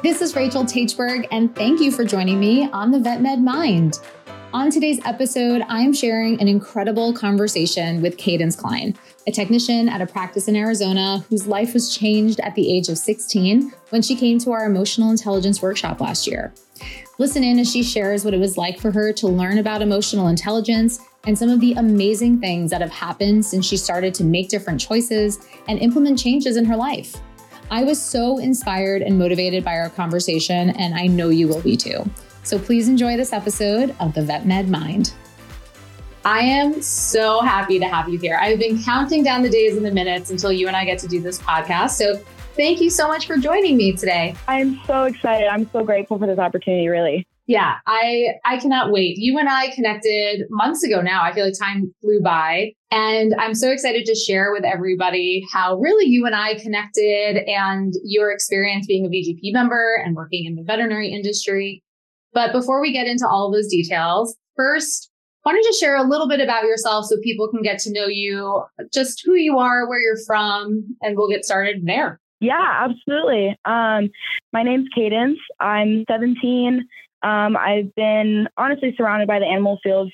This is Rachel Teichberg, and thank you for joining me on the Vet Med Mind. On today's episode, I am sharing an incredible conversation with Cadence Klein, a technician at a practice in Arizona whose life was changed at the age of 16 when she came to our emotional intelligence workshop last year. Listen in as she shares what it was like for her to learn about emotional intelligence and some of the amazing things that have happened since she started to make different choices and implement changes in her life. I was so inspired and motivated by our conversation, and I know you will be too. So please enjoy this episode of the Vet Med Mind. I am so happy to have you here. I've been counting down the days and the minutes until you and I get to do this podcast. So thank you so much for joining me today. I'm so excited. I'm so grateful for this opportunity, really. Yeah, I cannot wait. You and I connected months ago now. I feel like time flew by. And I'm so excited to share with everybody how really you and I connected and your experience being a VGP member and working in the veterinary industry. But before we get into all of those details, first, why don't you share a little bit about yourself so people can get to know you, just who you are, where you're from, and we'll get started there. Yeah, absolutely. My name's Cadence. I'm 17. I've been honestly surrounded by the animal field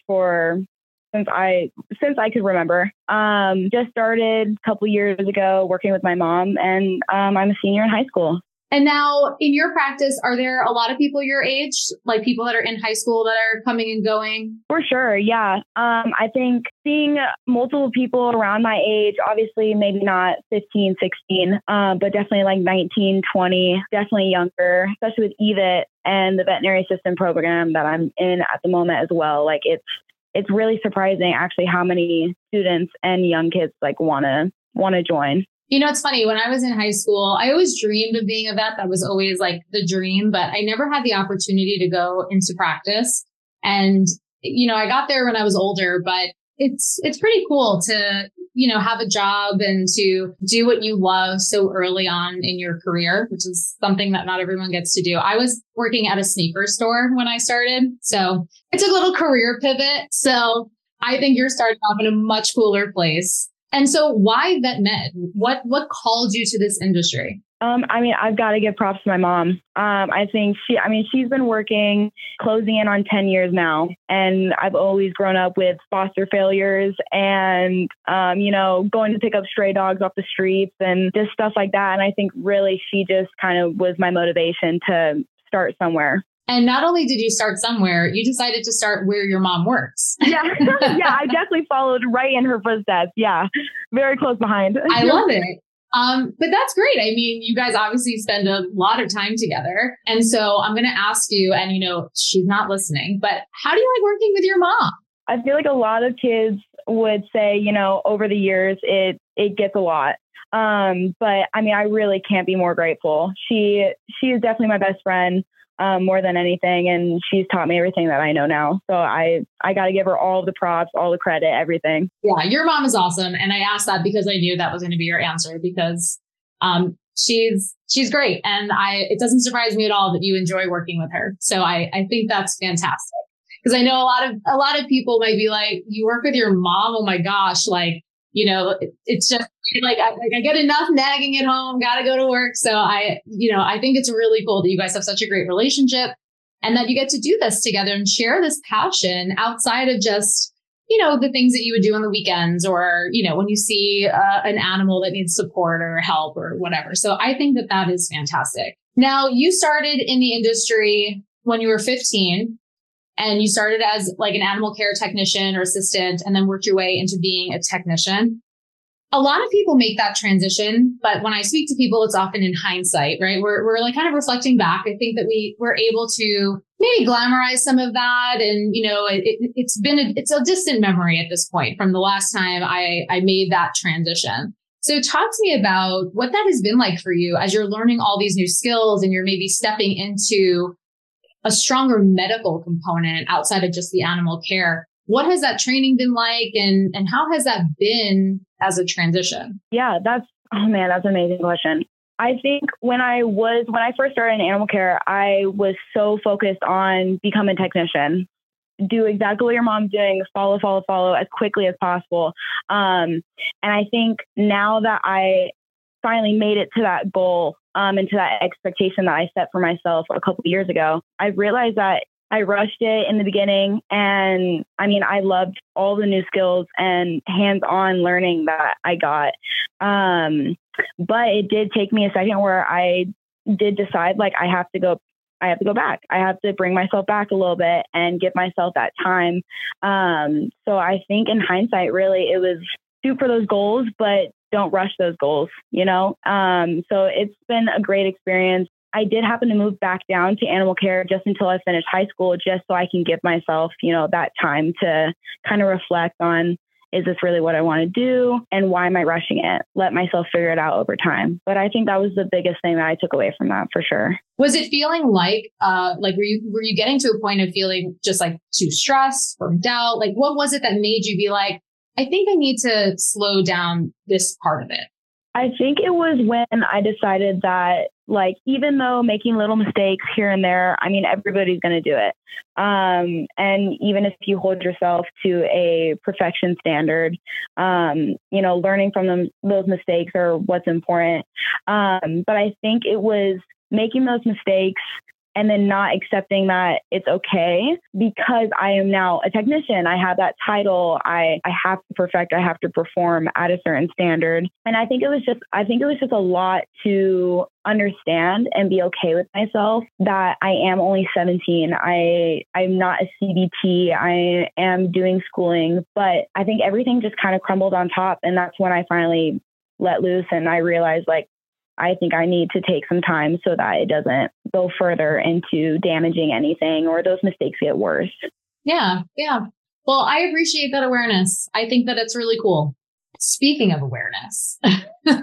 since I could remember. Just started a couple years ago working with my mom, and I'm a senior in high school. And now in your practice, are there a lot of people your age, like people that are in high school that are coming and going? For sure. Yeah. I think seeing multiple people around my age, obviously maybe not 15, 16, but definitely like 19, 20, definitely younger, especially with EVIT and the veterinary assistant program that I'm in at the moment as well. Like it's really surprising actually how many students and young kids like want to join. You know, it's funny. When I was in high school, I always dreamed of being a vet. That was always like the dream, but I never had the opportunity to go into practice. And, you know, I got there when I was older, but it's pretty cool to, you know, have a job and to do what you love so early on in your career, which is something that not everyone gets to do. I was working at a sneaker store when I started, so I took a little career pivot. So I think you're starting off in a much cooler place. And so why vet med? What called you to this industry? I mean, I've got to give props to my mom. I think she's been working, closing in on 10 years now. And I've always grown up with foster failures and, you know, going to pick up stray dogs off the streets and just stuff like that. And I think really she just kind of was my motivation to start somewhere. And not only did you start somewhere, you decided to start where your mom works. Yeah, yeah, I definitely followed right in her footsteps. Yeah, very close behind. I love it. But that's great. I mean, you guys obviously spend a lot of time together. And so I'm going to ask you, and you know, she's not listening, but how do you like working with your mom? I feel like a lot of kids would say, you know, over the years, it gets a lot. But I mean, I really can't be more grateful. She is definitely my best friend. More than anything. And she's taught me everything that I know now. So I got to give her all the props, all the credit, everything. Yeah, your mom is awesome. And I asked that because I knew that was going to be your answer because she's great. And it doesn't surprise me at all that you enjoy working with her. So I think that's fantastic. Because I know a lot of people might be like, you work with your mom? Oh my gosh. Like, you know, it's just like I get enough nagging at home, got to go to work. So I think it's really cool that you guys have such a great relationship and that you get to do this together and share this passion outside of just, you know, the things that you would do on the weekends or, you know, when you see an animal that needs support or help or whatever. So I think that is fantastic. Now, you started in the industry when you were 15. And you started as like an animal care technician or assistant and then worked your way into being a technician. A lot of people make that transition, but when I speak to people, it's often in hindsight, right? We're like kind of reflecting back. I think that we were able to maybe glamorize some of that. And, you know, it's a distant memory at this point from the last time I made that transition. So talk to me about what that has been like for you as you're learning all these new skills and you're maybe stepping into a stronger medical component outside of just the animal care. What has that training been like and how has that been as a transition? Yeah, that's an amazing question. I think when I first started in animal care, I was so focused on becoming a technician. Do exactly what your mom's doing, follow as quickly as possible. And I think now that I finally made it to that goal into that expectation that I set for myself a couple of years ago. I realized that I rushed it in the beginning, and I mean, I loved all the new skills and hands-on learning that I got. But it did take me a second where I did decide like I have to go back. I have to bring myself back a little bit and give myself that time. So I think in hindsight, really, it was shoot for those goals, but don't rush those goals, you know? So it's been a great experience. I did happen to move back down to animal care just until I finished high school, just so I can give myself, you know, that time to kind of reflect on, is this really what I want to do? And why am I rushing it? Let myself figure it out over time. But I think that was the biggest thing that I took away from that for sure. Was it feeling like were you getting to a point of feeling just like too stressed, burned out? Like, what was it that made you be like, I think I need to slow down this part of it? I think it was when I decided that, like, even though making little mistakes here and there, I mean, everybody's going to do it. And even if you hold yourself to a perfection standard, you know, learning from those mistakes are what's important. But I think it was making those mistakes and then not accepting that it's okay, because I am now a technician. I have that title. I have to perfect. I have to perform at a certain standard. And I think it was just a lot to understand and be okay with myself that I am only 17. I'm not a CBT. I am doing schooling, but I think everything just kind of crumbled on top. And that's when I finally let loose and I realized, like, I think I need to take some time so that it doesn't go further into damaging anything or those mistakes get worse. Yeah. Yeah. Well, I appreciate that awareness. I think that it's really cool. Speaking of awareness, you and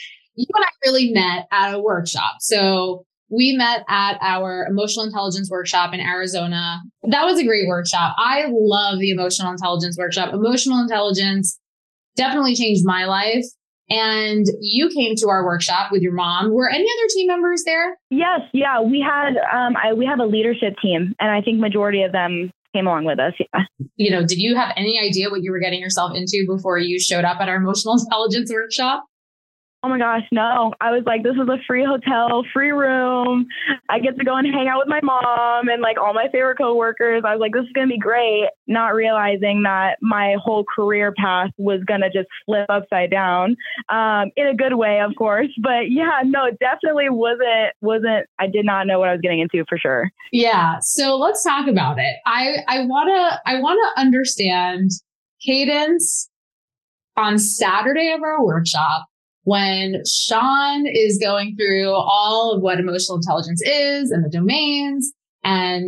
I really met at a workshop. So we met at our emotional intelligence workshop in Arizona. That was a great workshop. I love the emotional intelligence workshop. Emotional intelligence definitely changed my life. And you came to our workshop with your mom. Were any other team members there? Yes. Yeah. We had a leadership team, and I think majority of them came along with us. Yeah. You know, did you have any idea what you were getting yourself into before you showed up at our emotional intelligence workshop? Oh my gosh, no. I was like, this is a free hotel, free room. I get to go and hang out with my mom and like all my favorite coworkers. I was like, this is going to be great. Not realizing that my whole career path was going to just flip upside down, in a good way, of course. But yeah, no, it definitely wasn't, I did not know what I was getting into for sure. Yeah. So let's talk about it. I want to understand cadence on Saturday of our workshop, when Sean is going through all of what emotional intelligence is and the domains. And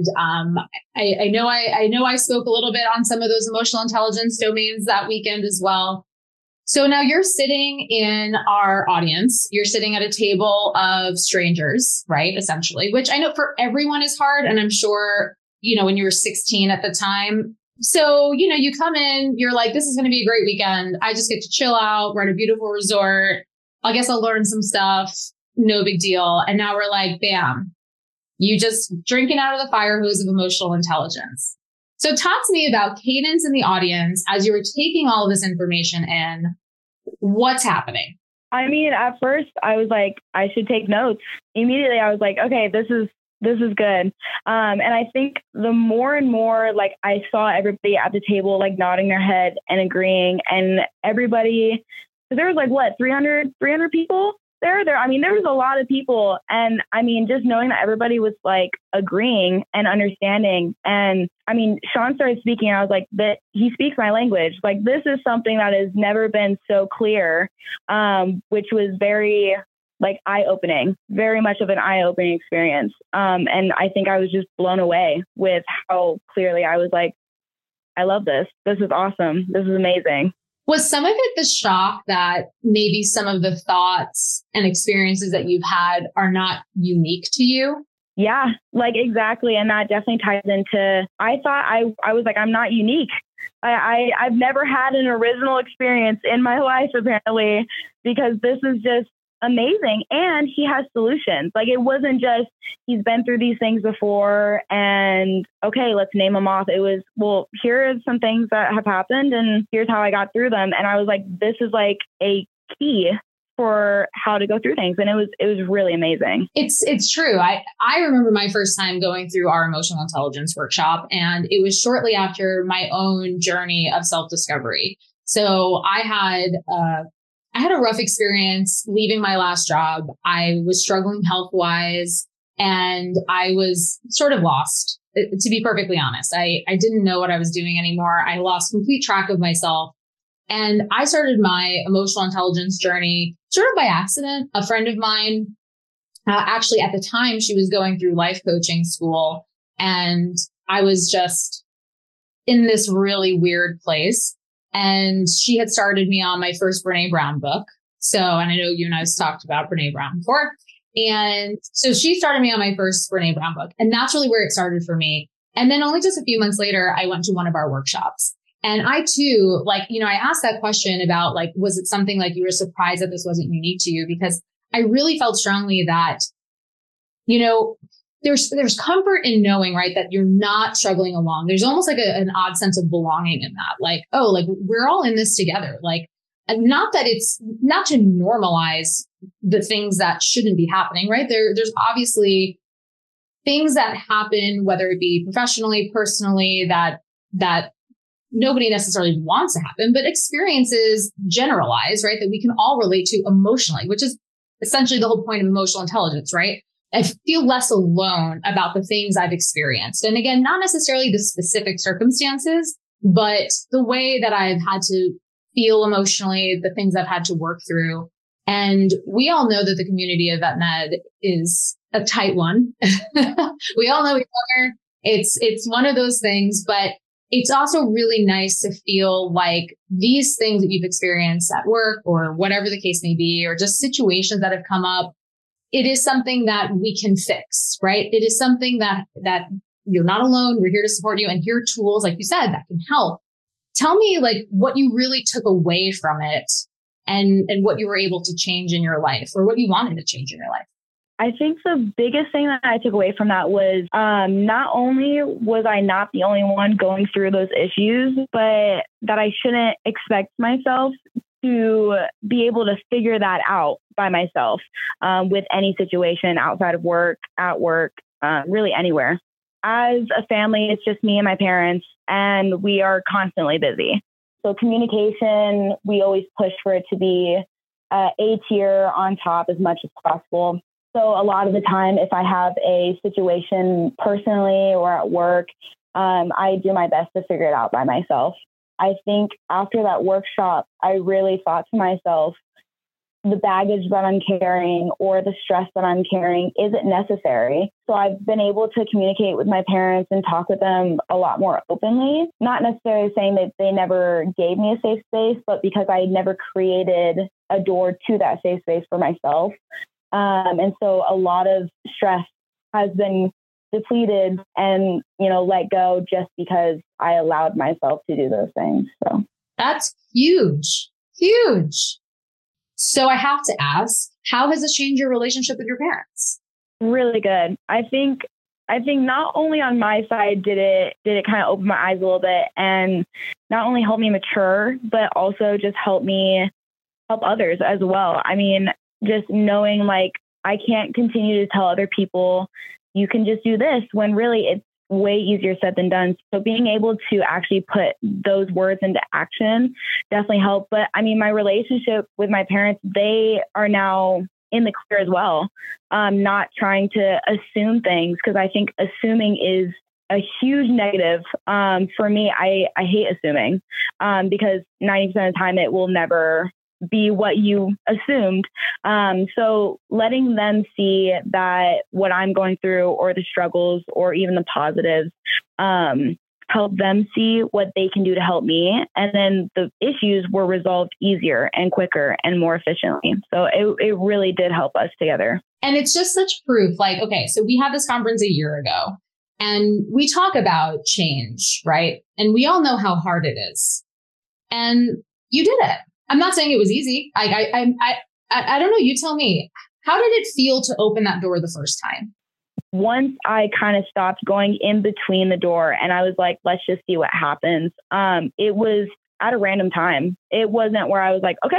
I know I spoke a little bit on some of those emotional intelligence domains that weekend as well. So now you're sitting in our audience. You're sitting at a table of strangers, right? Essentially, which I know for everyone is hard. And I'm sure, you know, when you were 16 at the time. So, you know, you come in, you're like, this is going to be a great weekend. I just get to chill out. We're at a beautiful resort. I guess I'll learn some stuff. No big deal. And now we're like, bam, you just drinking out of the fire hose of emotional intelligence. So talk to me about cadence in the audience as you were taking all of this information in. What's happening? I mean, at first I was like, I should take notes. Immediately I was like, okay, this is good. And I think the more and more, like, I saw everybody at the table, like nodding their head and agreeing, and everybody, because there was like, what, 300 people there. I mean, there was a lot of people. And I mean, just knowing that everybody was like agreeing and understanding. And I mean, Sean started speaking, and I was like, that he speaks my language. Like, this is something that has never been so clear, which was very like eye-opening, very much of an eye-opening experience. And I think I was just blown away with how clearly I was like, I love this. This is awesome. This is amazing. Was some of it the shock that maybe some of the thoughts and experiences that you've had are not unique to you? Yeah, like exactly. And that definitely ties into, I thought I was like, I'm not unique. I've never had an original experience in my life, apparently, because this is just amazing. And he has solutions. Like, it wasn't just he's been through these things before and okay, let's name them off. It was, well, here are some things that have happened and here's how I got through them. And I was like, this is like a key for how to go through things. And it was really amazing. It's true. I remember my first time going through our emotional intelligence workshop, and it was shortly after my own journey of self-discovery. So I had a rough experience leaving my last job. I was struggling health-wise, and I was sort of lost, to be perfectly honest. I didn't know what I was doing anymore. I lost complete track of myself. And I started my emotional intelligence journey sort of by accident. A friend of mine, actually at the time, she was going through life coaching school, and I was just in this really weird place. And she had started me on my first Brene Brown book. So, and I know you and I have talked about Brene Brown before. And so she started me on my first Brene Brown book. And that's really where it started for me. And then only just a few months later, I went to one of our workshops. And I too, I asked that question about was it something like you were surprised that this wasn't unique to you? Because I really felt strongly that, there's comfort in knowing, right, that you're not struggling alone. There's almost like an odd sense of belonging in that. We're all in this together. Not that it's not to normalize the things that shouldn't be happening, right? There's obviously things that happen, whether it be professionally, personally, that nobody necessarily wants to happen, but experiences generalize, right? That we can all relate to emotionally, which is essentially the whole point of emotional intelligence, right? I feel less alone about the things I've experienced. And again, not necessarily the specific circumstances, but the way that I've had to feel emotionally, the things I've had to work through. And we all know that the community of VetMed is a tight one. We all know each other. It's one of those things, but it's also really nice to feel like these things that you've experienced at work or whatever the case may be, or just situations that have come up, it is something that we can fix, right? It is something that you're not alone. We're here to support you. And here are tools, like you said, that can help. Tell me what you really took away from it and what you were able to change in your life, or what you wanted to change in your life. I think the biggest thing that I took away from that was not only was I not the only one going through those issues, but that I shouldn't expect myself to be able to figure that out by myself with any situation outside of work, at work, really anywhere. As a family, it's just me and my parents, and we are constantly busy. So communication, we always push for it to be A tier on top as much as possible. So a lot of the time, if I have a situation personally or at work, I do my best to figure it out by myself. I think after that workshop, I really thought to myself, the baggage that I'm carrying or the stress that I'm carrying, is it necessary? So I've been able to communicate with my parents and talk with them a lot more openly, not necessarily saying that they never gave me a safe space, but because I never created a door to that safe space for myself. And so a lot of stress has been depleted and, let go just because I allowed myself to do those things. So that's huge, huge. So I have to ask, how has this changed your relationship with your parents? Really good. I think not only on my side did it kind of open my eyes a little bit and not only help me mature, but also just help others as well. I mean, just knowing I can't continue to tell other people you can just do this when really it's way easier said than done. So being able to actually put those words into action definitely helped. But I mean, my relationship with my parents, they are now in the clear as well. Not trying to assume things, because I think assuming is a huge negative. For me, I hate assuming because 90% of the time it will never be what you assumed. So letting them see that what I'm going through or the struggles or even the positives, help them see what they can do to help me. And then the issues were resolved easier and quicker and more efficiently. So it really did help us together. And it's just such proof. Okay, so we had this conference a year ago and we talk about change, right? And we all know how hard it is. And you did it. I'm not saying it was easy. I don't know. You tell me, how did it feel to open that door the first time? Once I kind of stopped going in between the door and I was like, let's just see what happens. It was at a random time. It wasn't where I was like, okay,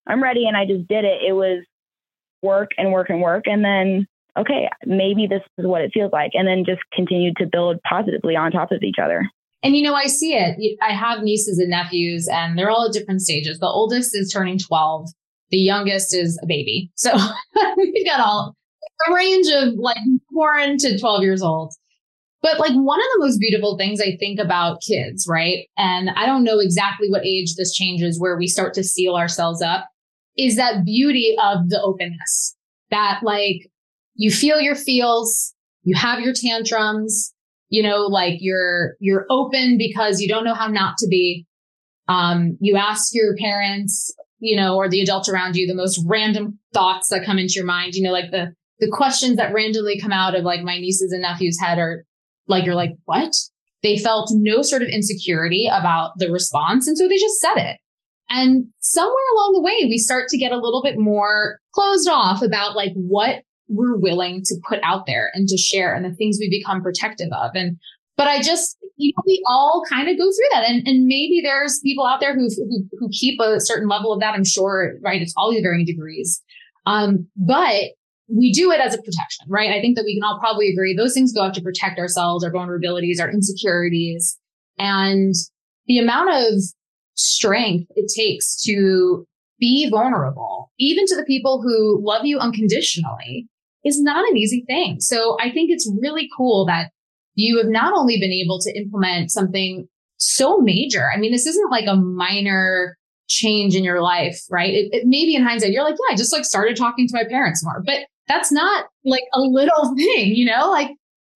I'm ready. And I just did it. It was work and work and work. And then, okay, maybe this is what it feels like. And then just continued to build positively on top of each other. And, I see it. I have nieces and nephews, and they're all at different stages. The oldest is turning 12. The youngest is a baby. So we've got a range of like 4 to 12 years old. But like one of the most beautiful things I think about kids, right? And I don't know exactly what age this changes where we start to seal ourselves up, is that beauty of the openness, that like you feel your feels, you have your tantrums, like you're open because you don't know how not to be. You ask your parents, or the adults around you, the most random thoughts that come into your mind, like the questions that randomly come out of like my nieces and nephews' head are like, you're like, what? They felt no sort of insecurity about the response. And so they just said it. And somewhere along the way, we start to get a little bit more closed off about like what we're willing to put out there and to share and the things we become protective of. But I just, we all kind of go through that. And maybe there's people out there who keep a certain level of that. I'm sure, right? It's all varying degrees. But we do it as a protection, right? I think that we can all probably agree those things go out to protect ourselves, our vulnerabilities, our insecurities, and the amount of strength it takes to be vulnerable, even to the people who love you unconditionally, is not an easy thing. So I think it's really cool that you have not only been able to implement something so major. I mean, this isn't like a minor change in your life, right? It maybe in hindsight, you're like, yeah, I just like started talking to my parents more, but that's not like a little thing, like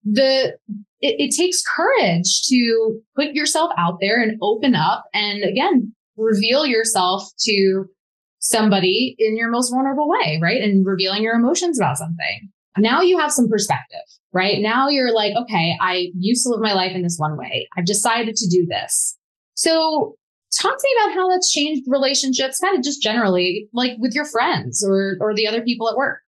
it takes courage to put yourself out there and open up and again, reveal yourself to somebody in your most vulnerable way, right? And revealing your emotions about something. Now you have some perspective, right? Now you're like, okay, I used to live my life in this one way. I've decided to do this. So talk to me about how that's changed relationships, kind of just generally, like with your friends or the other people at work.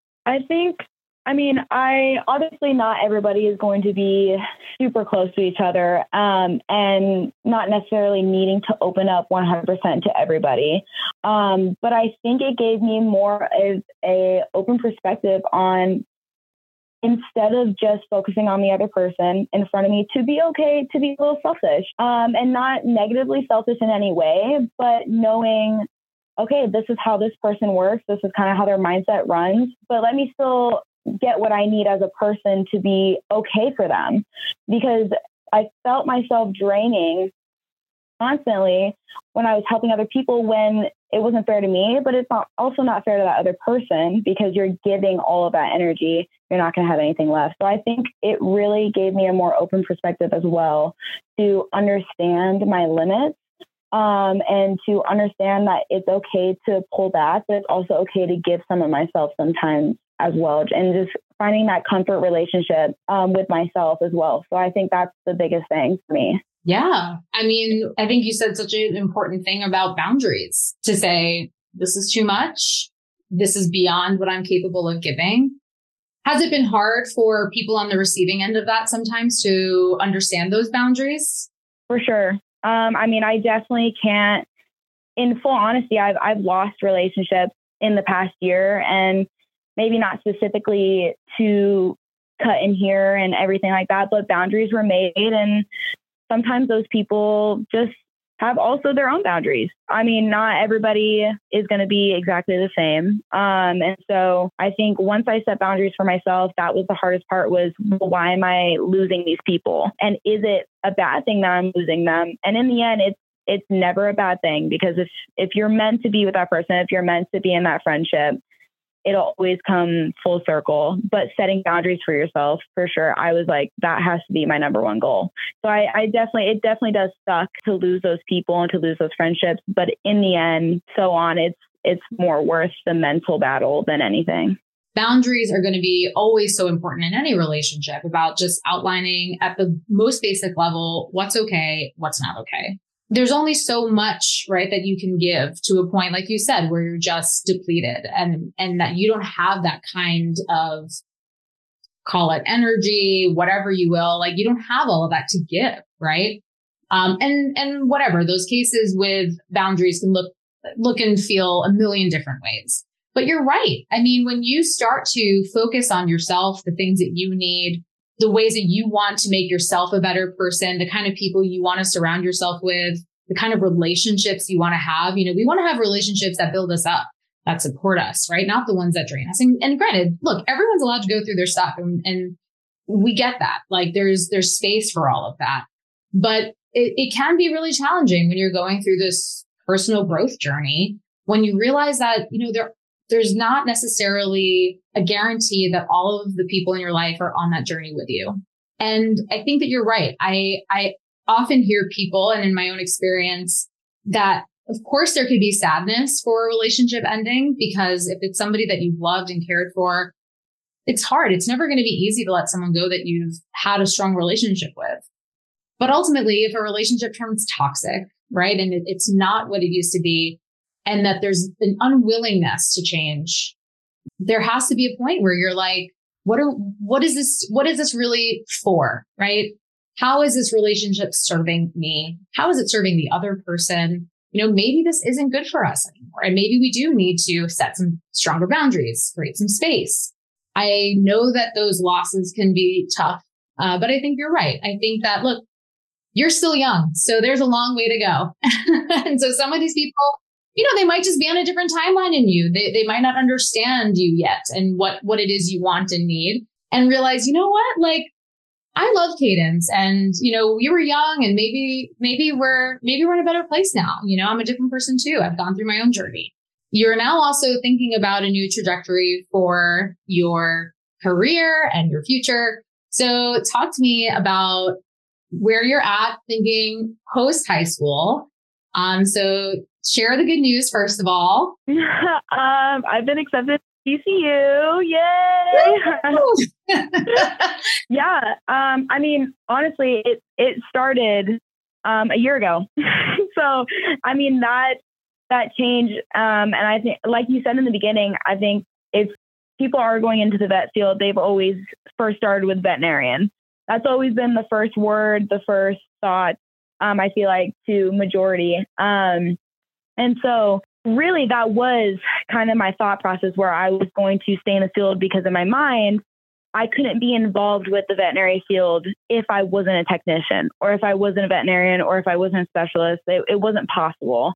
I obviously not everybody is going to be super close to each other, and not necessarily needing to open up 100% to everybody. But I think it gave me more of a open perspective on, instead of just focusing on the other person in front of me, to be okay to be a little selfish, and not negatively selfish in any way, but knowing, okay, this is how this person works. This is kind of how their mindset runs, but let me still get what I need as a person to be okay for them, because I felt myself draining constantly when I was helping other people when it wasn't fair to me, but it's also not fair to that other person, because you're giving all of that energy. You're not going to have anything left. So I think it really gave me a more open perspective as well, to understand my limits, and to understand that it's okay to pull back, but it's also okay to give some of myself sometimes as well, and just finding that comfort relationship with myself as well. So I think that's the biggest thing for me. Yeah. I mean, I think you said such an important thing about boundaries, to say, this is too much. This is beyond what I'm capable of giving. Has it been hard for people on the receiving end of that sometimes to understand those boundaries? For sure. I definitely can't, in full honesty, I've lost relationships in the past year, and maybe not specifically to cut in here and everything like that, but boundaries were made, and sometimes those people just have also their own boundaries. Not everybody is going to be exactly the same. And so I think once I set boundaries for myself, that was the hardest part, was, well, why am I losing these people? And is it a bad thing that I'm losing them? And in the end, it's never a bad thing, because if you're meant to be with that person, if you're meant to be in that friendship, it'll always come full circle. But setting boundaries for yourself, for sure, I was like, that has to be my number one goal. So it definitely does suck to lose those people and to lose those friendships. But in the end, it's more worth the mental battle than anything. Boundaries are going to be always so important in any relationship, about just outlining at the most basic level what's okay, what's not okay. There's only so much, right, that you can give to a point, like you said, where you're just depleted, and that you don't have that kind of, call it energy, whatever you will, like you don't have all of that to give, right? And whatever, those cases with boundaries can look look and feel a million different ways. But you're right. I mean, when you start to focus on yourself, the things that you need, the ways that you want to make yourself a better person, the kind of people you want to surround yourself with, the kind of relationships you want to have, we want to have relationships that build us up, that support us, right? Not the ones that drain us. And granted, look, everyone's allowed to go through their stuff and we get that. Like there's space for all of that. But it can be really challenging when you're going through this personal growth journey, when you realize that, there's not necessarily a guarantee that all of the people in your life are on that journey with you. And I think that you're right. I often hear people, and in my own experience, that of course there could be sadness for a relationship ending, because if it's somebody that you've loved and cared for, it's hard. It's never going to be easy to let someone go that you've had a strong relationship with. But ultimately, if a relationship turns toxic, right, and it's not what it used to be, and that there's an unwillingness to change, there has to be a point where you're like, what is this really for, right? How is this relationship serving me? How is it serving the other person? Maybe this isn't good for us anymore. And maybe we do need to set some stronger boundaries, create some space. I know that those losses can be tough, but I think you're right. I think that, look, you're still young, so there's a long way to go. And so some of these people, they might just be on a different timeline in you. They might not understand you yet and what it is you want and need, and realize, what, like, I love Cadence, and, we were young, and maybe we're in a better place now. I'm a different person too. I've gone through my own journey. You're now also thinking about a new trajectory for your career and your future. So talk to me about where you're at thinking post high school. So share the good news, first of all. I've been accepted to CCU. Yay! Yeah. I mean, honestly, it started a year ago. So, I mean, that change. And I think, like you said in the beginning, I think if people are going into the vet field, they've always first started with veterinarian. That's always been the first word, the first thought, I feel like, to majority. And so really that was kind of my thought process, where I was going to stay in the field, because in my mind, I couldn't be involved with the veterinary field if I wasn't a technician, or if I wasn't a veterinarian, or if I wasn't a specialist. It wasn't possible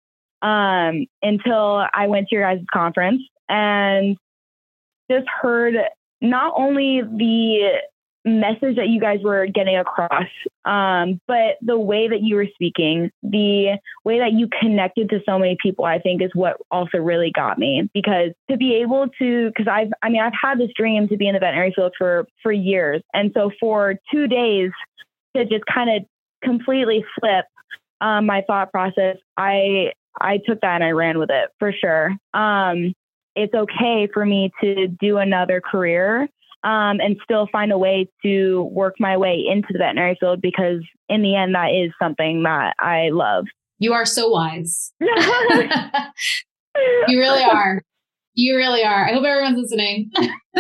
until I went to your guys' conference and just heard not only the message that you guys were getting across, but the way that you were speaking, the way that you connected to so many people, I think is what also really got me. Because to be able to, because I've had this dream to be in the veterinary field for years. And so for 2 days to just kind of completely flip my thought process, I took that and I ran with it for sure. It's okay for me to do another career and still find a way to work my way into the veterinary field, because in the end, that is something that I love. You are so wise. You really are. You really are. I hope everyone's listening.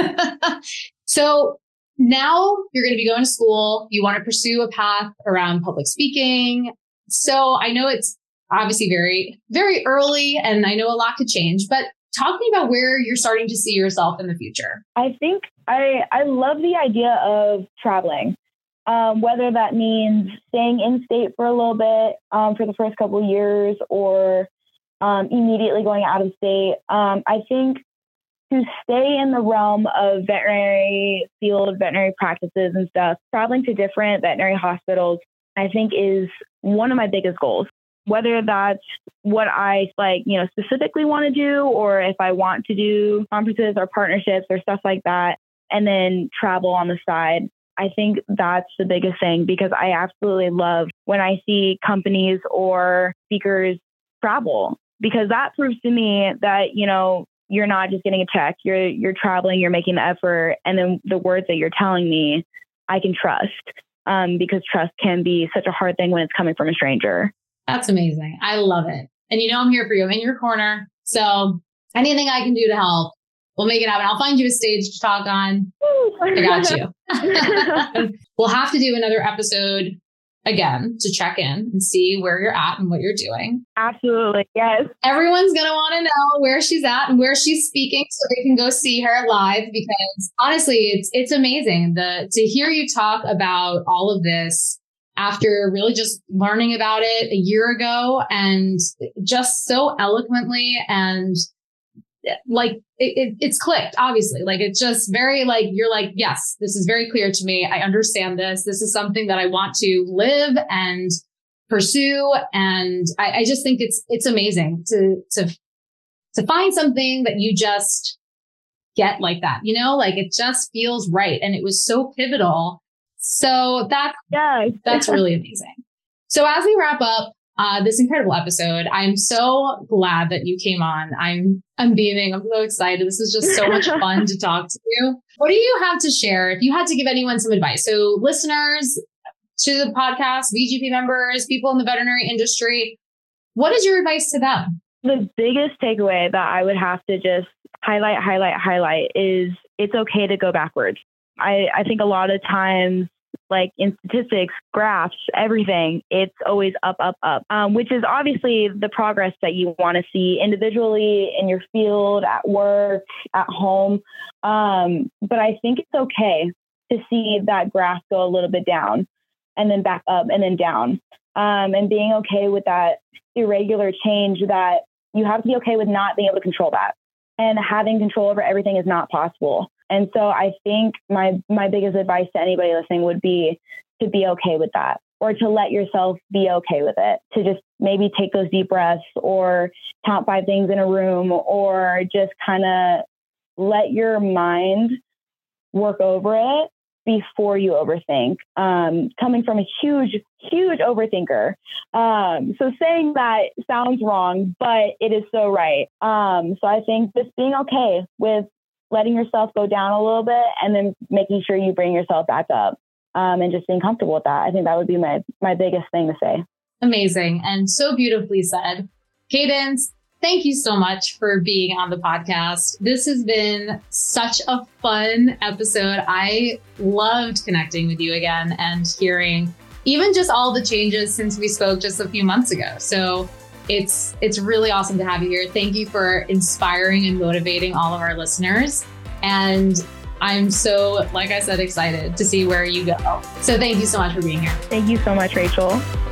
So now you're going to be going to school. You want to pursue a path around public speaking. So I know it's obviously very, very early, and I know a lot could change, but talk to me about where you're starting to see yourself in the future. I think I love the idea of traveling, whether that means staying in state for a little bit for the first couple of years, or immediately going out of state. I think to stay in the realm of veterinary field, veterinary practices and stuff, traveling to different veterinary hospitals, I think is one of my biggest goals. Whether that's what I specifically want to do, or if I want to do conferences or partnerships or stuff like that, and then travel on the side. I think that's the biggest thing, because I absolutely love when I see companies or speakers travel, because that proves to me that, you're not just getting a check, you're traveling, you're making the effort. And then the words that you're telling me, I can trust, because trust can be such a hard thing when it's coming from a stranger. That's amazing. I love it. And I'm here for you. I'm in your corner. So anything I can do to help, we'll make it happen. I'll find you a stage to talk on. I got you. We'll have to do another episode again to check in and see where you're at and what you're doing. Absolutely. Yes. Everyone's going to want to know where she's at and where she's speaking so they can go see her live, because honestly, it's amazing to hear you talk about all of this after really just learning about it a year ago, and just so eloquently, and like it's clicked, obviously. Like it's just very like, you're like, yes, this is very clear to me. I understand this. This is something that I want to live and pursue. And I just think it's amazing to find something that you just get like that, like it just feels right. And it was so pivotal. So that's really amazing. So as we wrap up this incredible episode, I'm so glad that you came on. I'm beaming. I'm so excited. This is just so much fun to talk to you. What do you have to share if you had to give anyone some advice? So listeners to the podcast, VGP members, people in the veterinary industry, what is your advice to them? The biggest takeaway that I would have to just highlight is it's okay to go backwards. I think a lot of times, like in statistics, graphs, everything, it's always up, which is obviously the progress that you want to see individually in your field, at work, at home. But I think it's okay to see that graph go a little bit down and then back up and then down. And being okay with that irregular change, that you have to be okay with not being able to control that. And having control over everything is not possible. And so I think my biggest advice to anybody listening would be to be okay with that, or to let yourself be okay with it, to just maybe take those deep breaths, or count 5 things in a room, or just kind of let your mind work over it before you overthink. Coming from a huge overthinker. So saying that sounds wrong, but it is so right. So I think just being okay with letting yourself go down a little bit and then making sure you bring yourself back up, and just being comfortable with that. I think that would be my biggest thing to say. Amazing. And so beautifully said. Cadence, thank you so much for being on the podcast. This has been such a fun episode. I loved connecting with you again and hearing even just all the changes since we spoke just a few months ago. So it's really awesome to have you here. Thank you for inspiring and motivating all of our listeners. And I'm so, like I said, excited to see where you go. So thank you so much for being here. Thank you so much, Rachel.